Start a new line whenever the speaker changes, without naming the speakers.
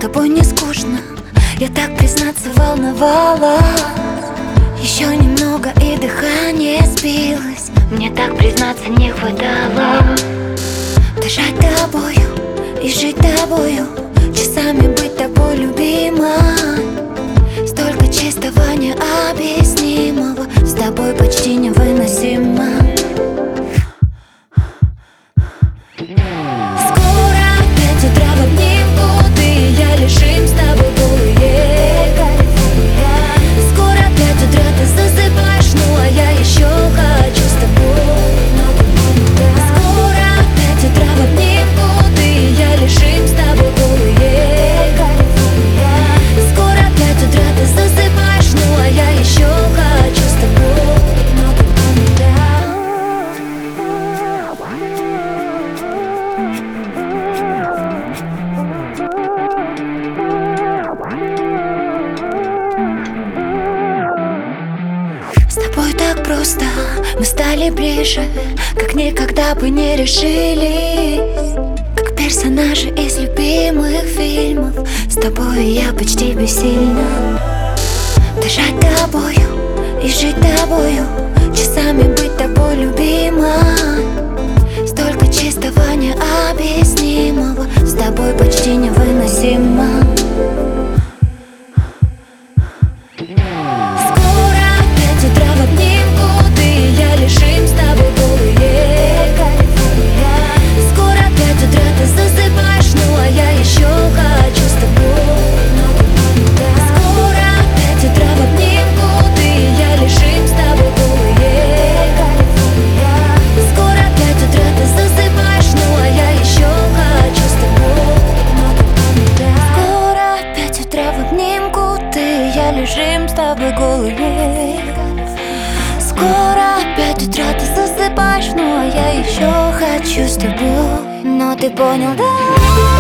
тобой не скучно, я так, признаться, волновала. Еще немного и дыхание сбилось, мне так, признаться, не хватало. Дышать тобою и жить тобою, часами быть тобой любимой. Столько чистого необъяснимого, с тобой почти невыносимо. Скоро 5 утра в обнимку, ты и я лежим с тобой голые. Скоро 5 утра ты засыпаешь, ну а я еще хочу с тобой. Скоро 5 утра в обнимку, ты и я лежим с тобой голые. Скоро 5 утра ты засыпаешь, ну а я еще хочу с тобой. С тобой так просто, мы стали ближе, как никогда бы не решились. Как персонажи из любимых фильмов, с тобой я почти бессильна. Дышать тобою и жить тобою, часами быть тобой любимой. Столько чистого необъяснимого, с тобой почти невыносимо. Скоро 5 утра в обнимку, ты и я лежим с тобой голые. Скоро 5 утра ты засыпаешь, ну а я еще хочу с тобой. Скоро 5 утра в обнимку, ты и я лежим с тобой голые. Скоро 5 утра ты засыпаешь, ну а я еще хочу с тобой. Скоро 5 утра в обнимку, ты и я лежим с тобой голые. Скоро 5 утра ты засыпаешь, ну а я еще хочу с тобой. Но ты понял, да?